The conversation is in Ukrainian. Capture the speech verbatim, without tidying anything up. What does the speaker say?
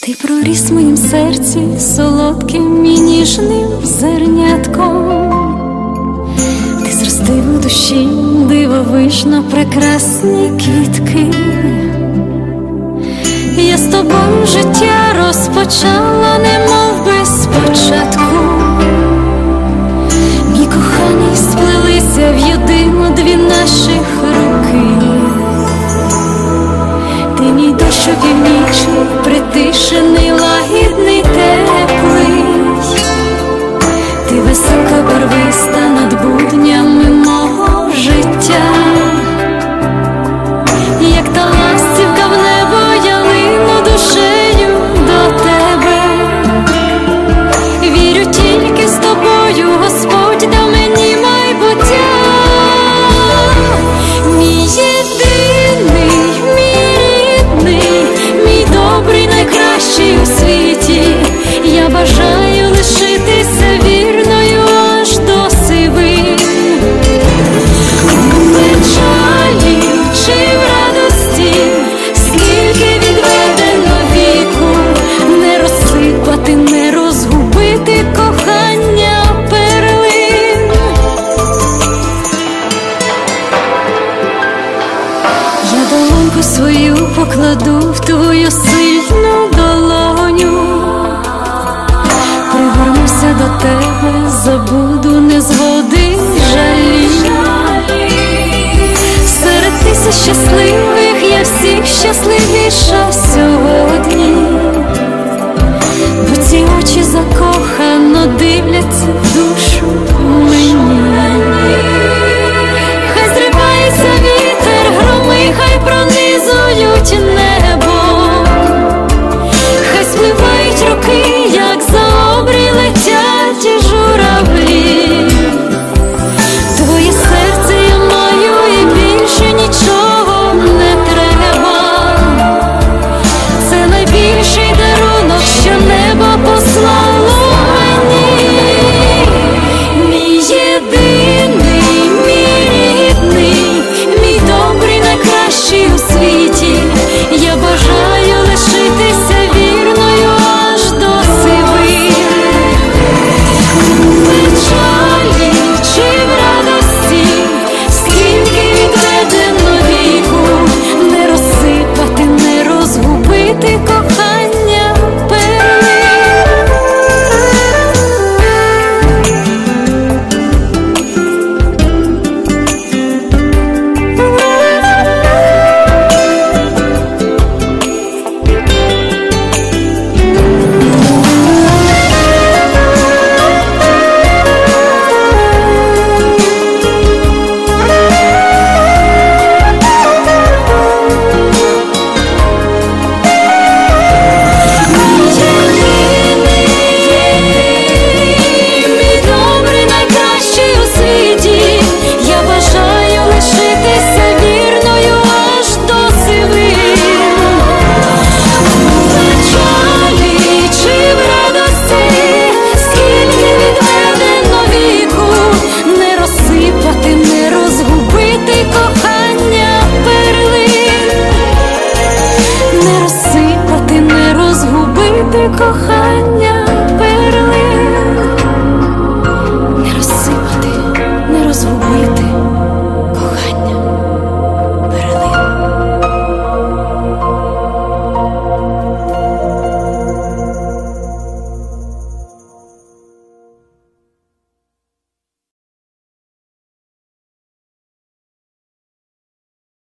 Ти проріс в моїм серці солодким і ніжним зернятком. Ти зростив у душі дивовижно прекрасні квітки. Я з тобою життя розпочала, немов би спочатку. Мій коханий, сплелися в єдину дві наших руки. Ти мій дощ опівнічний, притишений, лагідний, теплий. Ти веселка барвиста над буднями мого життя. Як та ластівка в небо, я лину душею до тебе. Вірю, тільки з тобою Господь дав мені майбуття. Мій єдиний, мій рідний, мій добрий, найкращий у світі. Я бажаю лишитися вірною аж до сивин. У печалі чи в радості, скільки відведено віку, не розсипати, не розгубити кохання перлин. Я долоньку свою покладу в твою сильну долоню. Пригорнуся до тебе, забуду незгоди, жалі. Серед тисяч щасливих я всіх щасливіша сьогодні.